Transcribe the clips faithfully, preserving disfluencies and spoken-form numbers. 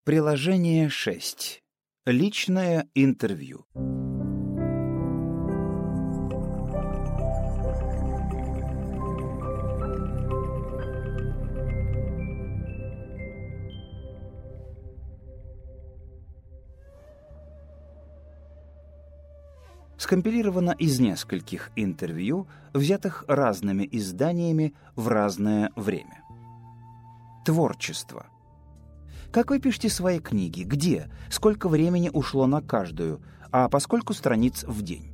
Приложение шесть. Личное интервью. Скомпилировано из нескольких интервью, взятых разными изданиями в разное время. Творчество. Как вы пишете свои книги? Где? Сколько времени ушло на каждую? А по скольку страниц в день?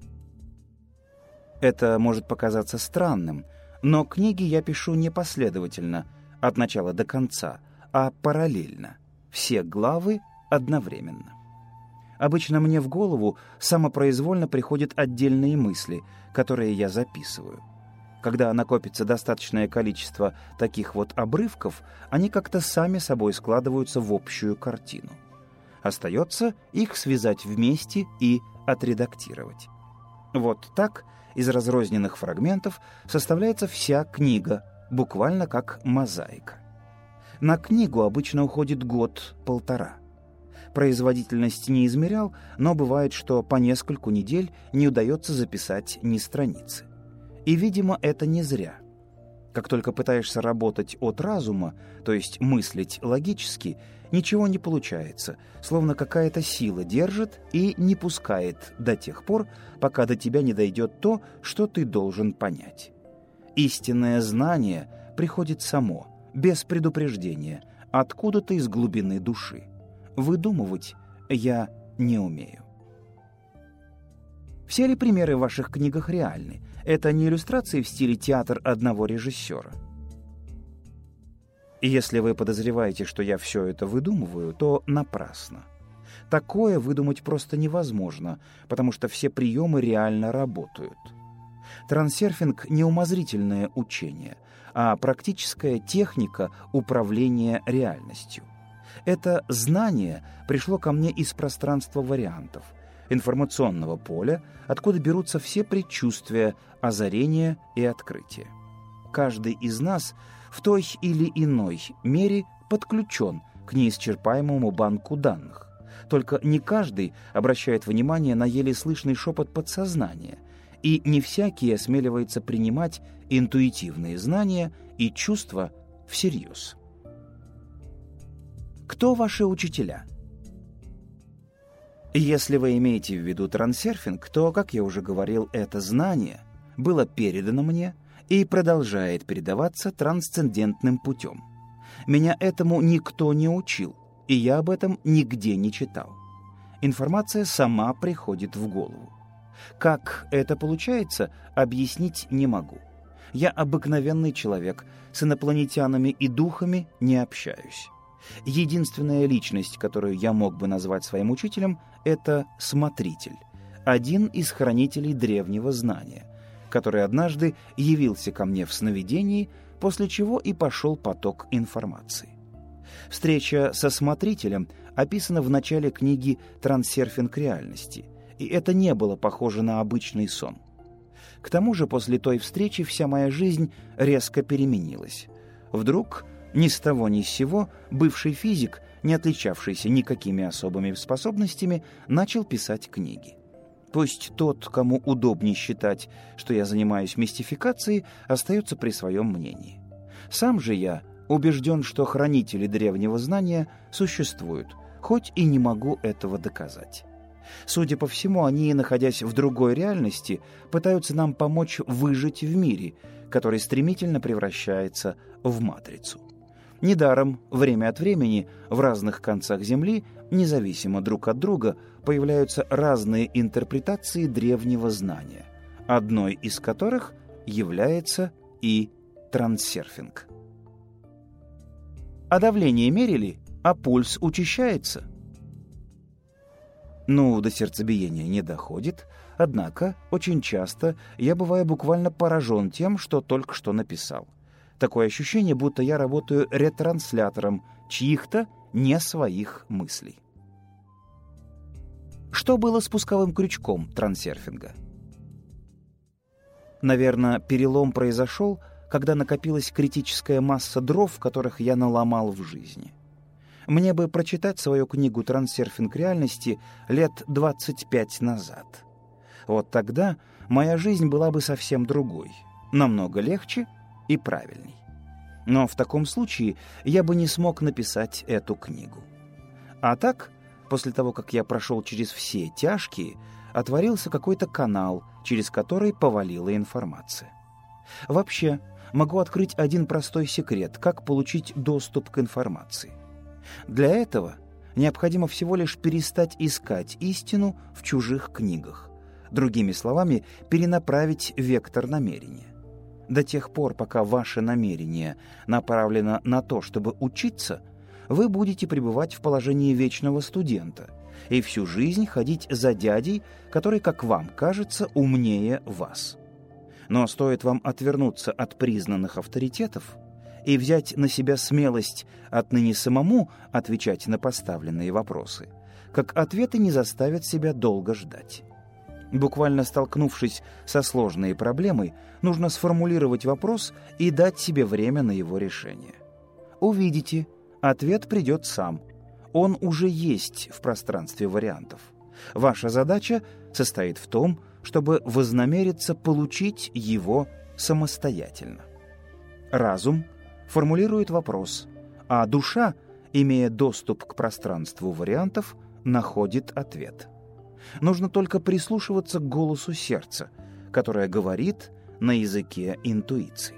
Это может показаться странным, но книги я пишу не последовательно, от начала до конца, а параллельно. Все главы одновременно. Обычно мне в голову самопроизвольно приходят отдельные мысли, которые я записываю. Когда накопится достаточное количество таких вот обрывков, они как-то сами собой складываются в общую картину. Остается их связать вместе и отредактировать. Вот так из разрозненных фрагментов составляется вся книга, буквально как мозаика. На книгу обычно уходит год-полтора. Производительность не измерял, но бывает, что по нескольку недель не удается записать ни страницы. И, видимо, это не зря. Как только пытаешься работать от разума, то есть мыслить логически, ничего не получается, словно какая-то сила держит и не пускает до тех пор, пока до тебя не дойдет то, что ты должен понять. Истинное знание приходит само, без предупреждения, откуда-то из глубины души. Выдумывать я не умею. Все ли примеры в ваших книгах реальны? Это не иллюстрации в стиле театр одного режиссера. И если вы подозреваете, что я все это выдумываю, то напрасно. Такое выдумать просто невозможно, потому что все приемы реально работают. Трансерфинг — не умозрительное учение, а практическая техника управления реальностью. Это знание пришло ко мне из пространства вариантов, информационного поля, откуда берутся все предчувствия, озарения и открытия. Каждый из нас в той или иной мере подключен к неисчерпаемому банку данных. Только не каждый обращает внимание на еле слышный шепот подсознания, и не всякий осмеливается принимать интуитивные знания и чувства всерьез. Кто ваши учителя? Если вы имеете в виду трансерфинг, то, как я уже говорил, это знание было передано мне и продолжает передаваться трансцендентным путем. Меня этому никто не учил, и я об этом нигде не читал. Информация сама приходит в голову. Как это получается, объяснить не могу. Я обыкновенный человек, с инопланетянами и духами не общаюсь. Единственная личность, которую я мог бы назвать своим учителем, это смотритель, один из хранителей древнего знания, который однажды явился ко мне в сновидении, после чего и пошел поток информации. Встреча со смотрителем описана в начале книги «Трансерфинг реальности», и это не было похоже на обычный сон. К тому же после той встречи вся моя жизнь резко переменилась. Вдруг, ни с того ни с сего, бывший физик, не отличавшийся никакими особыми способностями, начал писать книги. Пусть тот, кому удобнее считать, что я занимаюсь мистификацией, остается при своем мнении. Сам же я убежден, что хранители древнего знания существуют, хоть и не могу этого доказать. Судя по всему, они, находясь в другой реальности, пытаются нам помочь выжить в мире, который стремительно превращается в матрицу. Недаром время от времени в разных концах Земли, независимо друг от друга, появляются разные интерпретации древнего знания, одной из которых является и трансерфинг. А давление мерили, а пульс учащается? Ну, до сердцебиения не доходит, однако очень часто я бываю буквально поражен тем, что только что написал. Такое ощущение, будто я работаю ретранслятором чьих-то не своих мыслей. Что было спусковым крючком трансерфинга? Наверное, перелом произошел, когда накопилась критическая масса дров, которых я наломал в жизни. Мне бы прочитать свою книгу «Трансерфинг реальности» лет двадцать пять назад. Вот тогда моя жизнь была бы совсем другой, намного легче и правильней. Но в таком случае я бы не смог написать эту книгу. А так, после того, как я прошел через все тяжкие, отворился какой-то канал, через который повалила информация. Вообще, могу открыть один простой секрет, как получить доступ к информации. Для этого необходимо всего лишь перестать искать истину в чужих книгах. Другими словами, перенаправить вектор намерения. До тех пор, пока ваше намерение направлено на то, чтобы учиться, вы будете пребывать в положении вечного студента и всю жизнь ходить за дядей, который, как вам кажется, умнее вас. Но стоит вам отвернуться от признанных авторитетов и взять на себя смелость отныне самому отвечать на поставленные вопросы, как ответы не заставят себя долго ждать. Буквально столкнувшись со сложной проблемой, нужно сформулировать вопрос и дать себе время на его решение. Увидите, ответ придет сам. Он уже есть в пространстве вариантов. Ваша задача состоит в том, чтобы вознамериться получить его самостоятельно. Разум формулирует вопрос, а душа, имея доступ к пространству вариантов, находит ответ. Нужно только прислушиваться к голосу сердца, которое говорит на языке интуиции.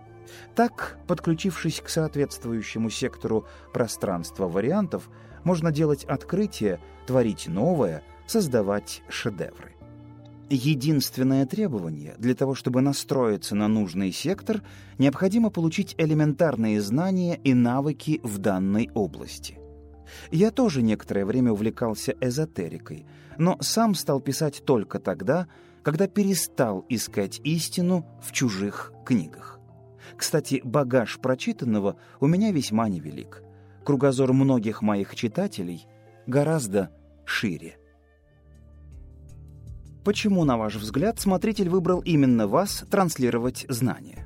Так, подключившись к соответствующему сектору пространства вариантов, можно делать открытия, творить новое, создавать шедевры. Единственное требование для того, чтобы настроиться на нужный сектор, необходимо получить элементарные знания и навыки в данной области. Я тоже некоторое время увлекался эзотерикой, но сам стал писать только тогда, когда перестал искать истину в чужих книгах. Кстати, багаж прочитанного у меня весьма невелик. Кругозор многих моих читателей гораздо шире. Почему, на ваш взгляд, смотритель выбрал именно вас транслировать знания?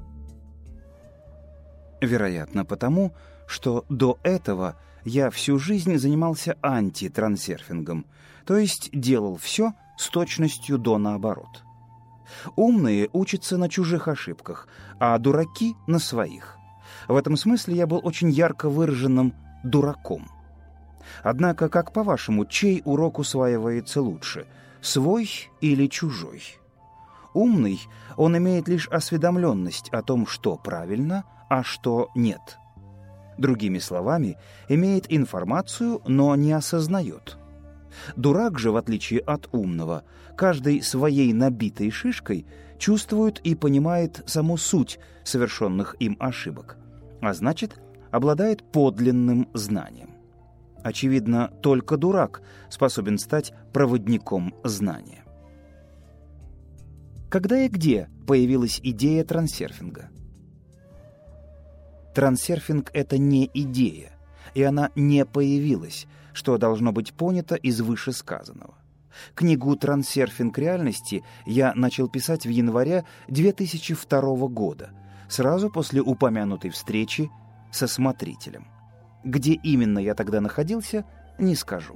Вероятно, потому, что до этого я всю жизнь занимался антитрансерфингом, то есть делал все с точностью до наоборот. Умные учатся на чужих ошибках, а дураки — на своих. В этом смысле я был очень ярко выраженным дураком. Однако, как по-вашему, чей урок усваивается лучше — свой или чужой? Умный, он имеет лишь осведомленность о том, что правильно, а что нет. Другими словами, имеет информацию, но не осознает. Дурак же, в отличие от умного, каждой своей набитой шишкой чувствует и понимает саму суть совершенных им ошибок, а значит, обладает подлинным знанием. Очевидно, только дурак способен стать проводником знания. Когда и где появилась идея трансерфинга? Трансерфинг — это не идея, и она не появилась, что должно быть понято из вышесказанного. Книгу «Трансерфинг реальности» я начал писать в январе две тысячи второго года, сразу после упомянутой встречи со смотрителем. Где именно я тогда находился, не скажу.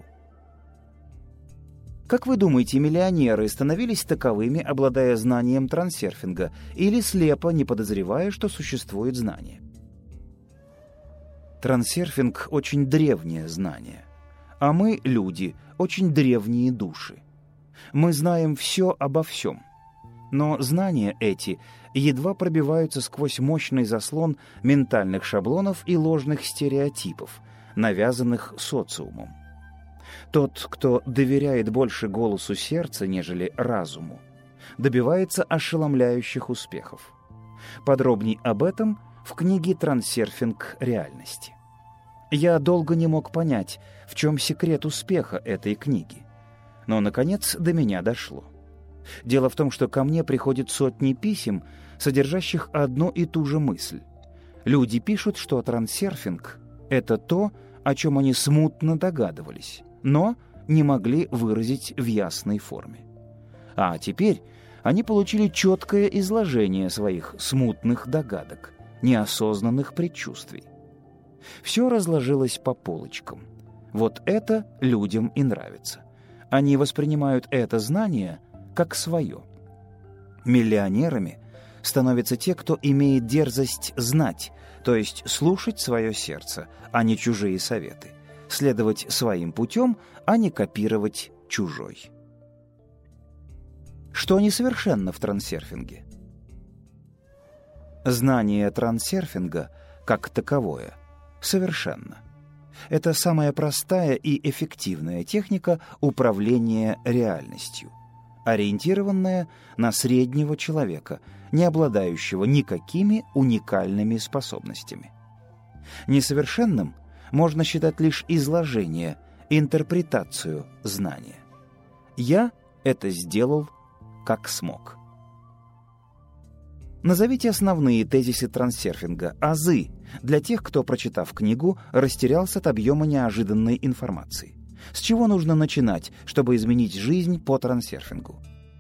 Как вы думаете, миллионеры становились таковыми, обладая знанием трансерфинга, или слепо, не подозревая, что существует знание? Трансерфинг — очень древнее знание, а мы, люди, очень древние души. Мы знаем все обо всем, но знания эти едва пробиваются сквозь мощный заслон ментальных шаблонов и ложных стереотипов, навязанных социумом. Тот, кто доверяет больше голосу сердца, нежели разуму, добивается ошеломляющих успехов. Подробней об этом в книге «Трансерфинг реальности». Я долго не мог понять, в чем секрет успеха этой книги. Но, наконец, до меня дошло. Дело в том, что ко мне приходят сотни писем, содержащих одну и ту же мысль. Люди пишут, что трансерфинг — это то, о чем они смутно догадывались, но не могли выразить в ясной форме. А теперь они получили четкое изложение своих смутных догадок, неосознанных предчувствий. Все разложилось по полочкам. Вот это людям и нравится. Они воспринимают это знание как свое. Миллионерами становятся те, кто имеет дерзость знать, то есть слушать свое сердце, а не чужие советы, следовать своим путем, а не копировать чужой. Что несовершенно в трансерфинге? Знание трансерфинга, как таковое, совершенно. Это самая простая и эффективная техника управления реальностью, ориентированная на среднего человека, не обладающего никакими уникальными способностями. Несовершенным можно считать лишь изложение, интерпретацию знания. Я это сделал как смог. Назовите основные тезисы трансерфинга, азы, для тех, кто, прочитав книгу, растерялся от объема неожиданной информации. С чего нужно начинать, чтобы изменить жизнь по трансерфингу?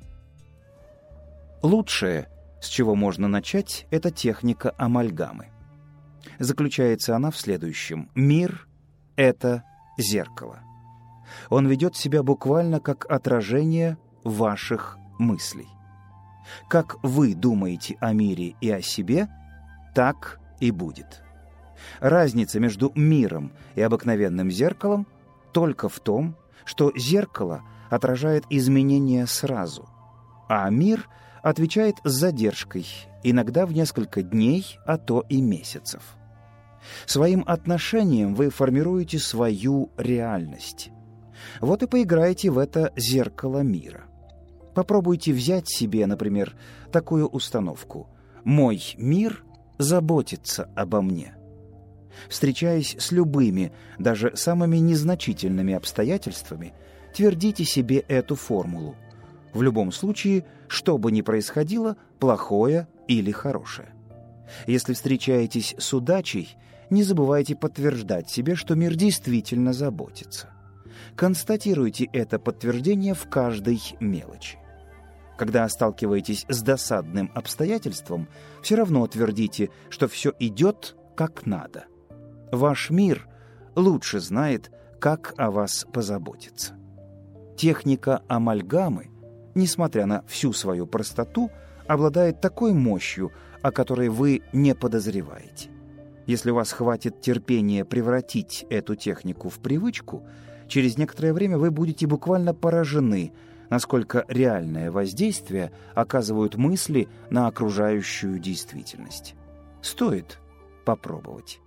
Лучшее, с чего можно начать, это техника амальгамы. Заключается она в следующем. Мир — это зеркало. Он ведет себя буквально как отражение ваших мыслей. Как вы думаете о мире и о себе, так и будет. Разница между миром и обыкновенным зеркалом только в том, что зеркало отражает изменения сразу, а мир отвечает с задержкой, иногда в несколько дней, а то и месяцев. Своим отношением вы формируете свою реальность. Вот и поиграйте в это зеркало мира. Попробуйте взять себе, например, такую установку: «Мой мир заботится обо мне». Встречаясь с любыми, даже самыми незначительными обстоятельствами, твердите себе эту формулу. В любом случае, что бы ни происходило, плохое или хорошее. Если встречаетесь с удачей, не забывайте подтверждать себе, что мир действительно заботится. Констатируйте это подтверждение в каждой мелочи. Когда сталкиваетесь с досадным обстоятельством, все равно твердите, что все идет как надо. Ваш мир лучше знает, как о вас позаботиться. Техника амальгамы, несмотря на всю свою простоту, обладает такой мощью, о которой вы не подозреваете. Если у вас хватит терпения превратить эту технику в привычку, через некоторое время вы будете буквально поражены, насколько реальное воздействие оказывают мысли на окружающую действительность. Стоит попробовать.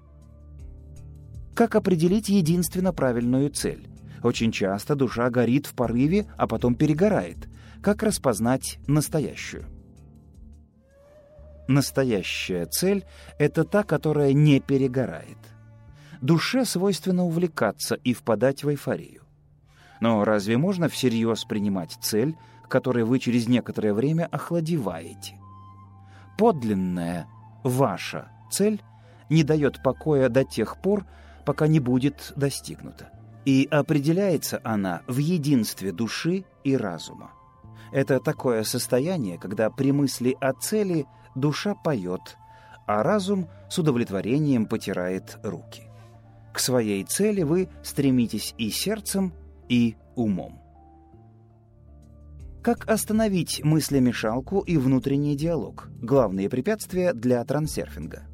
Как определить единственно правильную цель? Очень часто душа горит в порыве, а потом перегорает. Как распознать настоящую? Настоящая цель — это та, которая не перегорает. Душе свойственно увлекаться и впадать в эйфорию. Но разве можно всерьез принимать цель, к которой вы через некоторое время охладеваете? Подлинная ваша цель не дает покоя до тех пор, пока не будет достигнута. И определяется она в единстве души и разума. Это такое состояние, когда при мысли о цели душа поет, а разум с удовлетворением потирает руки. К своей цели вы стремитесь и сердцем, и умом. Как остановить мыслемешалку и внутренний диалог? Главные препятствия для трансерфинга.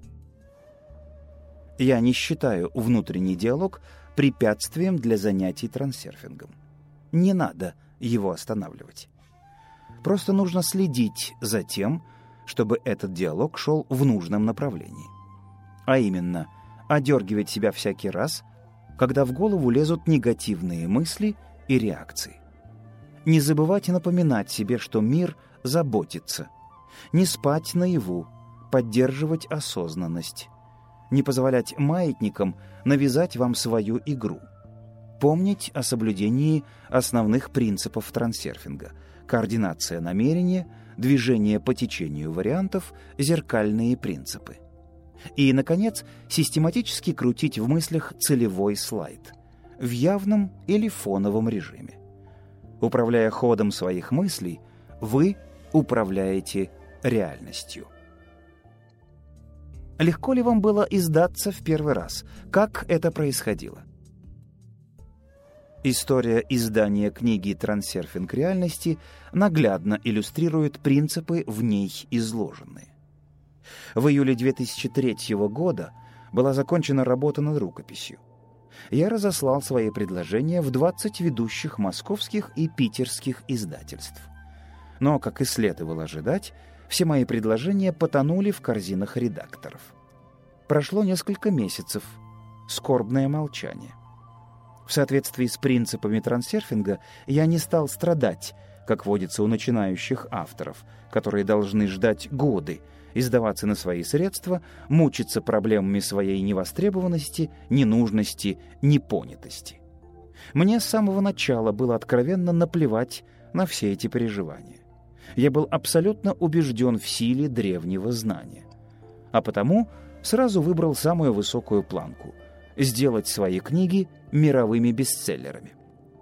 Я не считаю внутренний диалог препятствием для занятий трансерфингом. Не надо его останавливать. Просто нужно следить за тем, чтобы этот диалог шел в нужном направлении. А именно, одергивать себя всякий раз, когда в голову лезут негативные мысли и реакции. Не забывайте напоминать себе, что мир заботится. Не спать наяву, поддерживать осознанность. Не позволять маятникам навязать вам свою игру. Помнить о соблюдении основных принципов трансерфинга: координация намерения, движение по течению вариантов, зеркальные принципы. И, наконец, систематически крутить в мыслях целевой слайд в явном или фоновом режиме. Управляя ходом своих мыслей, вы управляете реальностью. Легко ли вам было издаться в первый раз? Как это происходило? История издания книги «Трансерфинг реальности» наглядно иллюстрирует принципы в ней изложенные. В июле две тысячи третьего года была закончена работа над рукописью. Я разослал свои предложения в двадцать ведущих московских и питерских издательств. Но, как и следовало ожидать, все мои предложения потонули в корзинах редакторов. Прошло несколько месяцев. Скорбное молчание. В соответствии с принципами трансерфинга я не стал страдать, как водится у начинающих авторов, которые должны ждать годы, издаваться на свои средства, мучиться проблемами своей невостребованности, ненужности, непонятости. Мне с самого начала было откровенно наплевать на все эти переживания. Я был абсолютно убежден в силе древнего знания. А потому сразу выбрал самую высокую планку — сделать свои книги мировыми бестселлерами.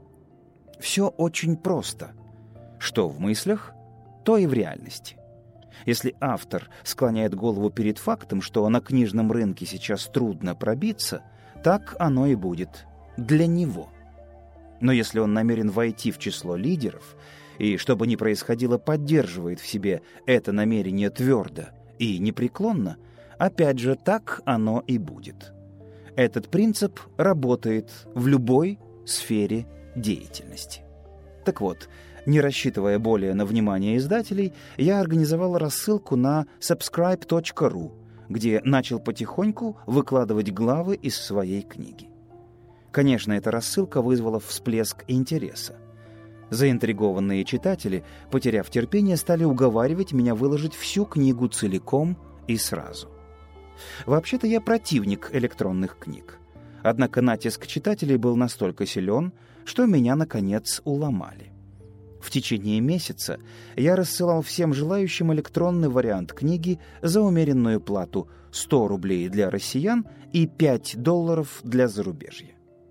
Все очень просто. Что в мыслях, то и в реальности. Если автор склоняет голову перед фактом, что на книжном рынке сейчас трудно пробиться, так оно и будет для него. Но если он намерен войти в число лидеров и, что бы ни происходило, поддерживает в себе это намерение твердо и непреклонно, опять же, так оно и будет. Этот принцип работает в любой сфере деятельности. Так вот, не рассчитывая более на внимание издателей, я организовал рассылку на сабскрайб точка ру, где начал потихоньку выкладывать главы из своей книги. Конечно, эта рассылка вызвала всплеск интереса. Заинтригованные читатели, потеряв терпение, стали уговаривать меня выложить всю книгу целиком и сразу. Вообще-то я противник электронных книг. Однако натиск читателей был настолько силен, что меня, наконец, уломали. В течение месяца я рассылал всем желающим электронный вариант книги за умеренную плату сто рублей для россиян и пять долларов для зарубежья.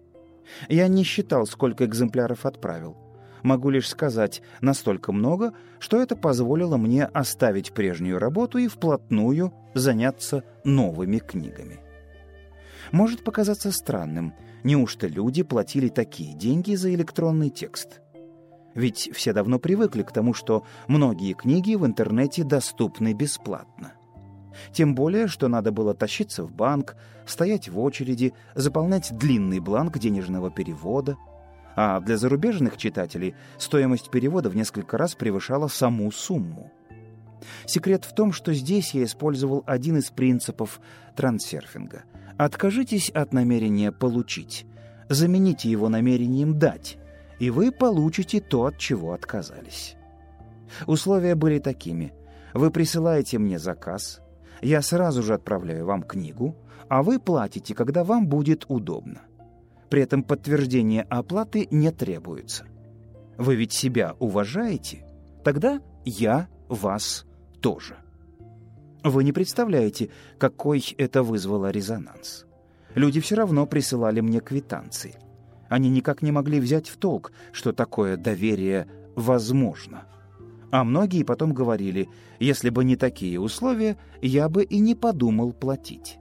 Я не считал, сколько экземпляров отправил. Могу лишь сказать, настолько много, что это позволило мне оставить прежнюю работу и вплотную заняться новыми книгами. Может показаться странным, неужто люди платили такие деньги за электронный текст? Ведь все давно привыкли к тому, что многие книги в интернете доступны бесплатно. Тем более, что надо было тащиться в банк, стоять в очереди, заполнять длинный бланк денежного перевода. А для зарубежных читателей стоимость перевода в несколько раз превышала саму сумму. Секрет в том, что здесь я использовал один из принципов трансерфинга. Откажитесь от намерения получить, замените его намерением дать, и вы получите то, от чего отказались. Условия были такими. Вы присылаете мне заказ, я сразу же отправляю вам книгу, а вы платите, когда вам будет удобно. При этом подтверждение оплаты не требуется. Вы ведь себя уважаете? Тогда я вас тоже. Вы не представляете, какой это вызвало резонанс. Люди все равно присылали мне квитанции. Они никак не могли взять в толк, что такое доверие возможно. А многие потом говорили, если бы не такие условия, я бы и не подумал платить.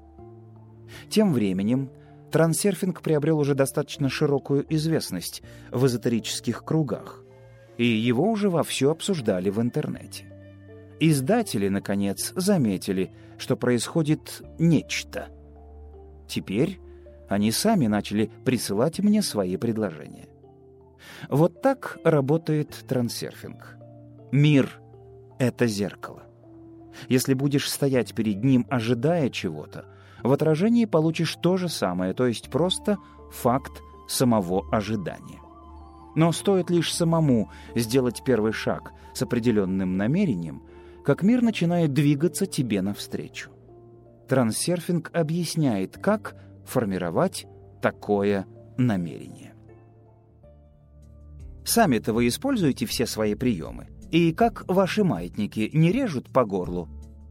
Тем временем трансерфинг приобрел уже достаточно широкую известность в эзотерических кругах, и его уже вовсю обсуждали в интернете. Издатели, наконец, заметили, что происходит нечто. Теперь они сами начали присылать мне свои предложения. Вот так работает трансерфинг. Мир — это зеркало. Если будешь стоять перед ним, ожидая чего-то, в отражении получишь то же самое, то есть просто факт самого ожидания. Но стоит лишь самому сделать первый шаг с определенным намерением, как мир начинает двигаться тебе навстречу. Трансерфинг объясняет, как формировать такое намерение. Сами-то вы используете все свои приемы? И как ваши маятники не режут по горлу?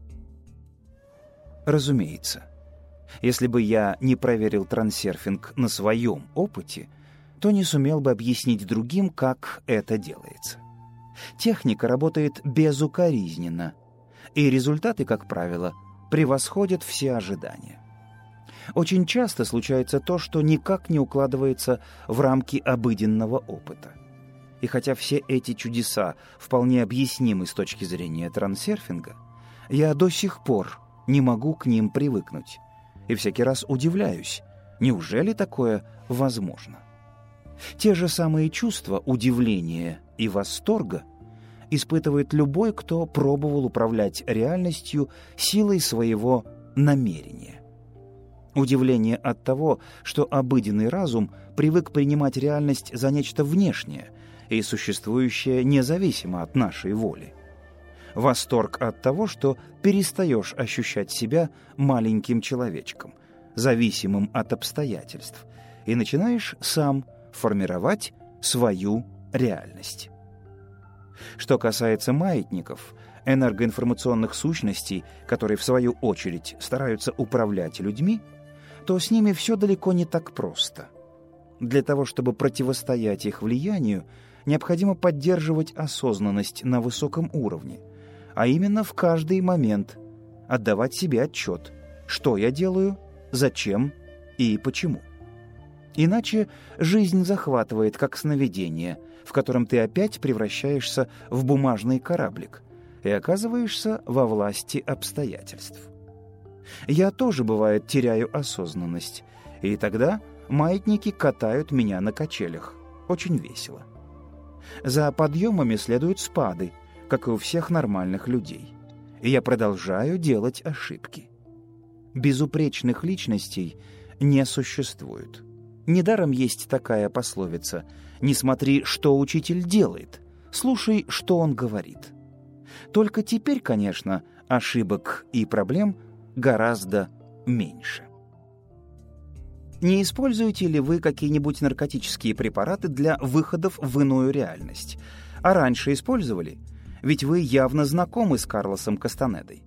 Разумеется. Если бы я не проверил трансерфинг на своем опыте, то не сумел бы объяснить другим, как это делается. Техника работает безукоризненно, и результаты, как правило, превосходят все ожидания. Очень часто случается то, что никак не укладывается в рамки обыденного опыта. И хотя все эти чудеса вполне объяснимы с точки зрения трансерфинга, я до сих пор не могу к ним привыкнуть. И всякий раз удивляюсь, неужели такое возможно? Те же самые чувства удивления и восторга испытывает любой, кто пробовал управлять реальностью силой своего намерения. Удивление от того, что обыденный разум привык принимать реальность за нечто внешнее и существующее независимо от нашей воли. Восторг от того, что перестаешь ощущать себя маленьким человечком, зависимым от обстоятельств, и начинаешь сам формировать свою реальность. Что касается маятников, энергоинформационных сущностей, которые в свою очередь стараются управлять людьми, то с ними все далеко не так просто. Для того, чтобы противостоять их влиянию, необходимо поддерживать осознанность на высоком уровне, а именно в каждый момент отдавать себе отчет, что я делаю, зачем и почему. Иначе жизнь захватывает, как сновидение, в котором ты опять превращаешься в бумажный кораблик и оказываешься во власти обстоятельств. Я тоже, бывает, теряю осознанность, и тогда маятники катают меня на качелях. Очень весело. За подъемами следуют спады, как и у всех нормальных людей, и я продолжаю делать ошибки. Безупречных личностей не существует. Недаром есть такая пословица: «Не смотри, что учитель делает, слушай, что он говорит». Только теперь, конечно, ошибок и проблем гораздо меньше. Не используете ли вы какие-нибудь наркотические препараты для выходов в иную реальность? А раньше использовали? Ведь вы явно знакомы с Карлосом Кастанедой.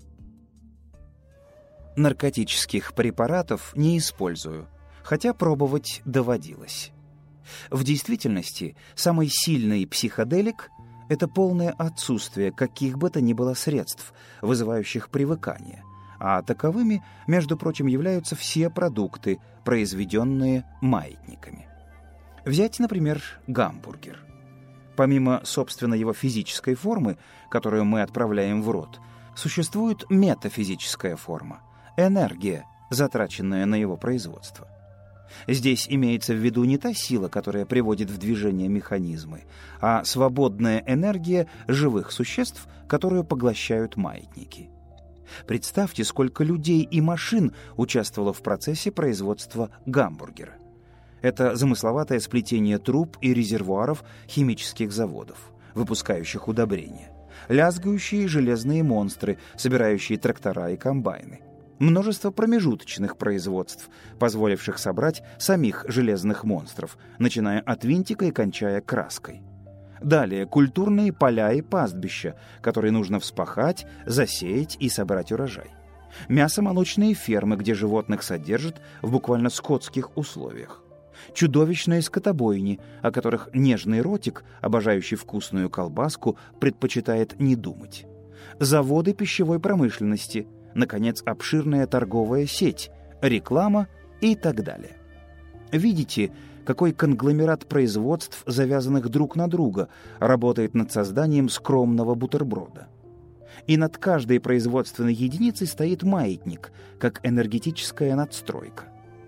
Наркотических препаратов не использую, хотя пробовать доводилось. В действительности, самый сильный психоделик — это полное отсутствие каких бы то ни было средств, вызывающих привыкание, а таковыми, между прочим, являются все продукты, произведенные маятниками. Взять, например, гамбургер. Помимо, собственно, его физической формы, которую мы отправляем в рот, существует метафизическая форма — энергия, затраченная на его производство. Здесь имеется в виду не та сила, которая приводит в движение механизмы, а свободная энергия живых существ, которую поглощают маятники. Представьте, сколько людей и машин участвовало в процессе производства гамбургера. Это замысловатое сплетение труб и резервуаров химических заводов, выпускающих удобрения, лязгающие железные монстры, собирающие трактора и комбайны, множество промежуточных производств, позволивших собрать самих железных монстров, начиная от винтика и кончая краской. Далее культурные поля и пастбища, которые нужно вспахать, засеять и собрать урожай. Мясомолочные фермы, где животных содержат в буквально скотских условиях. Чудовищные скотобойни, о которых нежный ротик, обожающий вкусную колбаску, предпочитает не думать. Заводы пищевой промышленности, наконец, обширная торговая сеть, реклама и так далее. Видите, какой конгломерат производств, завязанных друг на друга, работает над созданием скромного бутерброда. И над каждой производственной единицей стоит маятник, как энергетическая надстройка.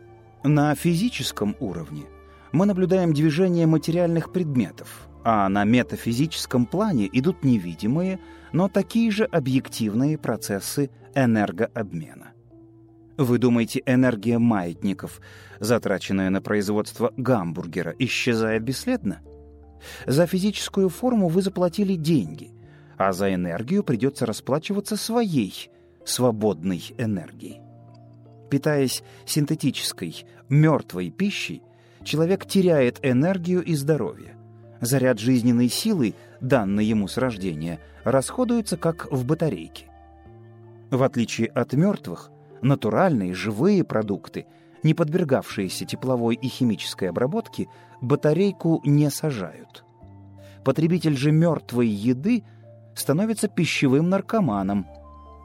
На физическом уровне мы наблюдаем движение материальных предметов, а на метафизическом плане идут невидимые, но такие же объективные процессы энергообмена. Вы думаете, энергия маятников, затраченная на производство гамбургера, исчезает бесследно? За физическую форму вы заплатили деньги, а за энергию придется расплачиваться своей свободной энергией. Питаясь синтетической, мертвой пищей, человек теряет энергию и здоровье. Заряд жизненной силы, данный ему с рождения, расходуется как в батарейке. В отличие от мертвых, натуральные, живые продукты, не подвергавшиеся тепловой и химической обработке, батарейку не сажают. Потребитель же мертвой еды становится пищевым наркоманом.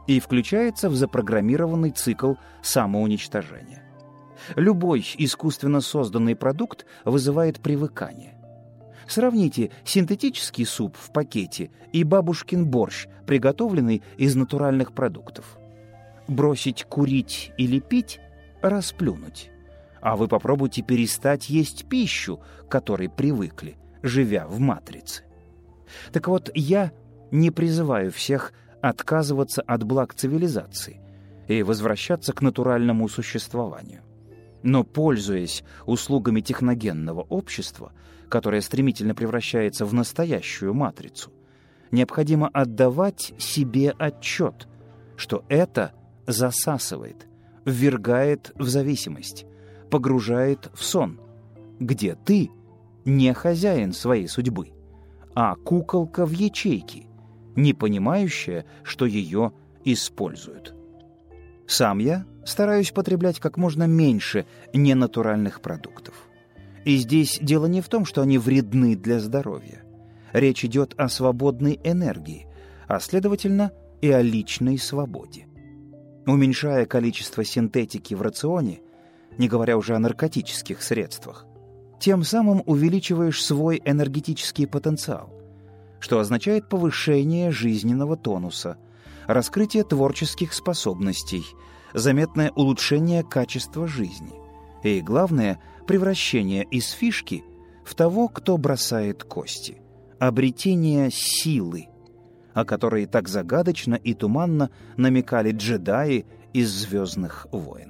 и включается в запрограммированный цикл самоуничтожения. Любой искусственно созданный продукт вызывает привыкание. Сравните синтетический суп в пакете и бабушкин борщ, приготовленный из натуральных продуктов. Бросить курить или пить – расплюнуть. А вы попробуйте перестать есть пищу, к которой привыкли, живя в матрице. Так вот, я не призываю всех отказываться от благ цивилизации и возвращаться к натуральному существованию. Но, пользуясь услугами техногенного общества, которое стремительно превращается в настоящую матрицу, необходимо отдавать себе отчет, что это засасывает, ввергает в зависимость, погружает в сон, где ты не хозяин своей судьбы, а куколка в ячейке, не понимающая, что ее используют. Сам я стараюсь потреблять как можно меньше ненатуральных продуктов. И здесь дело не в том, что они вредны для здоровья. Речь идет о свободной энергии, а, следовательно, и о личной свободе. Уменьшая количество синтетики в рационе, не говоря уже о наркотических средствах, тем самым увеличиваешь свой энергетический потенциал, что означает повышение жизненного тонуса, раскрытие творческих способностей, заметное улучшение качества жизни и, главное, превращение из фишки в того, кто бросает кости, обретение силы, о которой так загадочно и туманно намекали джедаи из «Звездных войн».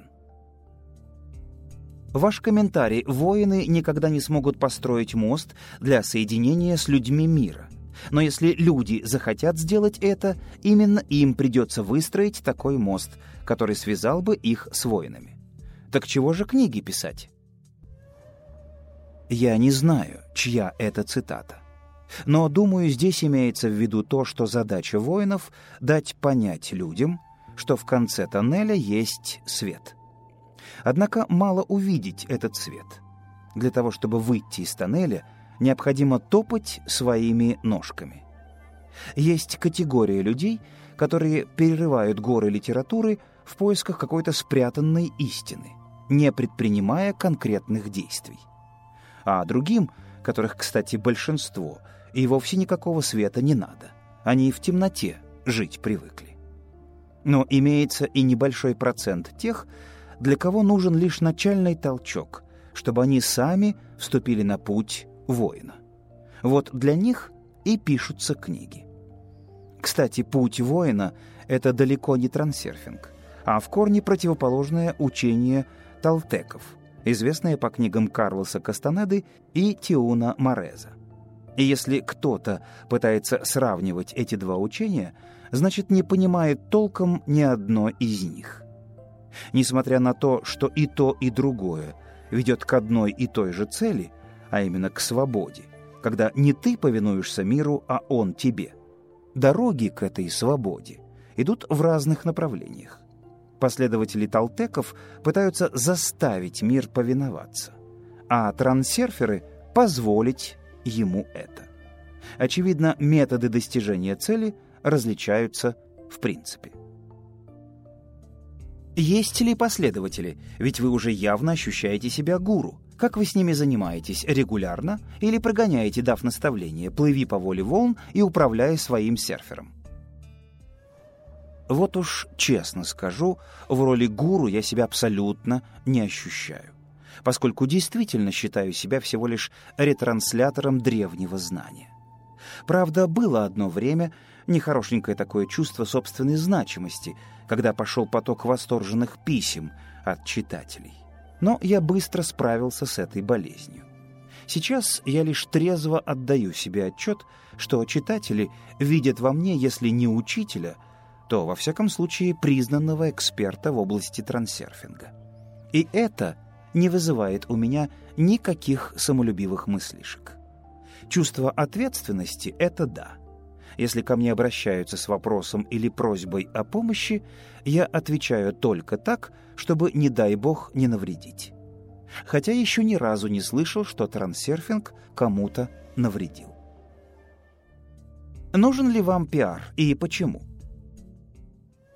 Ваш комментарий: воины никогда не смогут построить мост для соединения с людьми мира. Но если люди захотят сделать это, именно им придется выстроить такой мост, который связал бы их с воинами. Так чего же книги писать? Я не знаю, чья это цитата. Но, думаю, здесь имеется в виду то, что задача воинов — дать понять людям, что в конце тоннеля есть свет. Однако мало увидеть этот свет. Для того, чтобы выйти из тоннеля, необходимо топать своими ножками. Есть категория людей, которые перерывают горы литературы в поисках какой-то спрятанной истины, не предпринимая конкретных действий. А другим, которых, кстати, большинство, и вовсе никакого света не надо. Они в темноте жить привыкли. Но имеется и небольшой процент тех, для кого нужен лишь начальный толчок, чтобы они сами вступили на путь воина. Вот для них и пишутся книги. Кстати, путь воина — это далеко не трансерфинг, а в корне противоположное учение толтеков, известное по книгам Карлоса Кастанеды и Тиуна Мореза. И если кто-то пытается сравнивать эти два учения, значит, не понимает толком ни одно из них. Несмотря на то, что и то, и другое ведет к одной и той же цели, а именно к свободе, когда не ты повинуешься миру, а он тебе, дороги к этой свободе идут в разных направлениях. Последователи толтеков пытаются заставить мир повиноваться, а трансерферы — позволить ему это. Очевидно, методы достижения цели различаются в принципе. Есть ли последователи? Ведь вы уже явно ощущаете себя гуру. Как вы с ними занимаетесь? Регулярно? Или прогоняете, дав наставление: плыви по воле волн и управляя своим серфером? Вот уж честно скажу, в роли гуру я себя абсолютно не ощущаю, поскольку действительно считаю себя всего лишь ретранслятором древнего знания. Правда, было одно время нехорошенькое такое чувство собственной значимости, когда пошел поток восторженных писем от читателей. Но я быстро справился с этой болезнью. Сейчас я лишь трезво отдаю себе отчет, что читатели видят во мне, если не учителя, то, во всяком случае, признанного эксперта в области трансерфинга. И это не вызывает у меня никаких самолюбивых мыслишек. Чувство ответственности — это да. Если ко мне обращаются с вопросом или просьбой о помощи, я отвечаю только так, чтобы, не дай бог, не навредить. Хотя еще ни разу не слышал, что трансерфинг кому-то навредил. Нужен ли вам пиар и почему?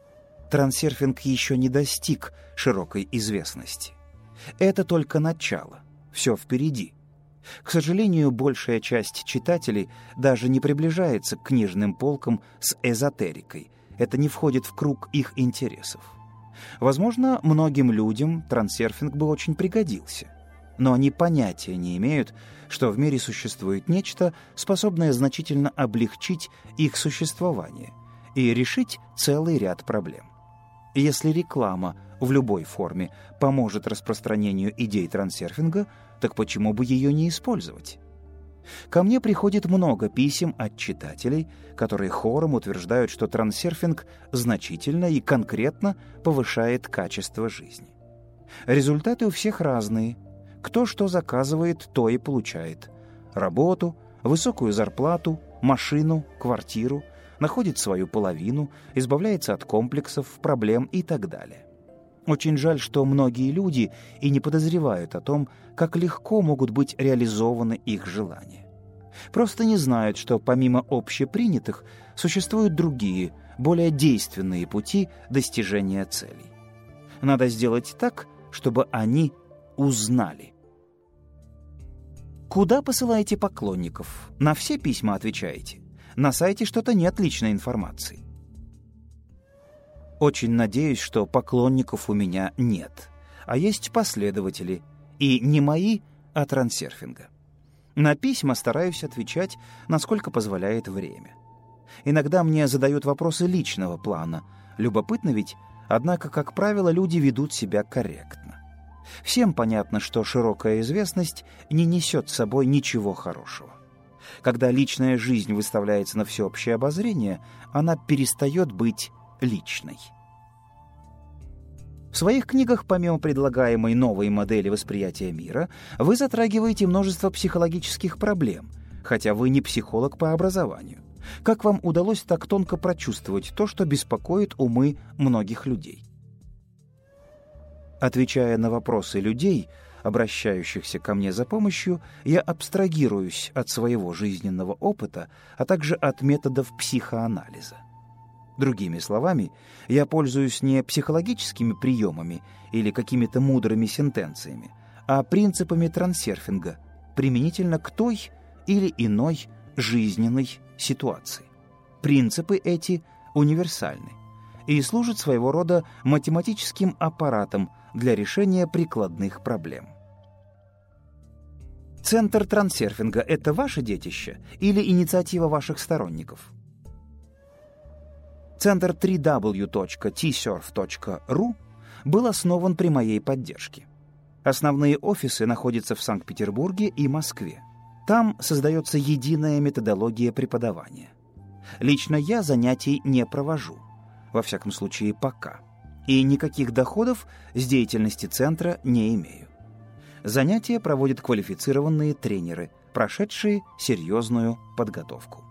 Трансерфинг еще не достиг широкой известности. Это только начало, все впереди. К сожалению, большая часть читателей даже не приближается к книжным полкам с эзотерикой. Это не входит в круг их интересов. Возможно, многим людям трансерфинг бы очень пригодился. Но они понятия не имеют, что в мире существует нечто, способное значительно облегчить их существование и решить целый ряд проблем. Если реклама в любой форме поможет распространению идей трансерфинга, так почему бы ее не использовать? Ко мне приходит много писем от читателей, которые хором утверждают, что трансерфинг значительно и конкретно повышает качество жизни. Результаты у всех разные. Кто что заказывает, то и получает. Работу, высокую зарплату, машину, квартиру, находит свою половину, избавляется от комплексов, проблем и так далее. Очень жаль, что многие люди и не подозревают о том, как легко могут быть реализованы их желания. Просто не знают, что помимо общепринятых существуют другие, более действенные пути достижения целей. Надо сделать так, чтобы они узнали. Куда посылаете поклонников? На все письма отвечаете? На сайте что-то нет личной информации. Очень надеюсь, что поклонников у меня нет, а есть последователи, и не мои, а трансерфинга. На письма стараюсь отвечать, насколько позволяет время. Иногда мне задают вопросы личного плана. Любопытно ведь, однако, как правило, люди ведут себя корректно. Всем понятно, что широкая известность не несет с собой ничего хорошего. Когда личная жизнь выставляется на всеобщее обозрение, она перестает быть личной. В своих книгах, помимо предлагаемой новой модели восприятия мира, вы затрагиваете множество психологических проблем, хотя вы не психолог по образованию. Как вам удалось так тонко прочувствовать то, что беспокоит умы многих людей? Отвечая на вопросы людей, обращающихся ко мне за помощью, я абстрагируюсь от своего жизненного опыта, а также от методов психоанализа. Другими словами, я пользуюсь не психологическими приемами или какими-то мудрыми сентенциями, а принципами трансерфинга, применительно к той или иной жизненной ситуации. Принципы эти универсальны и служат своего рода математическим аппаратом для решения прикладных проблем. Центр трансерфинга — это ваше детище или инициатива ваших сторонников? Центр дабл ю дабл ю дабл ю точка ти серф точка ру был основан при моей поддержке. Основные офисы находятся в Санкт-Петербурге и Москве. Там создается единая методология преподавания. Лично я занятий не провожу, во всяком случае пока, и никаких доходов с деятельности центра не имею. Занятия проводят квалифицированные тренеры, прошедшие серьезную подготовку.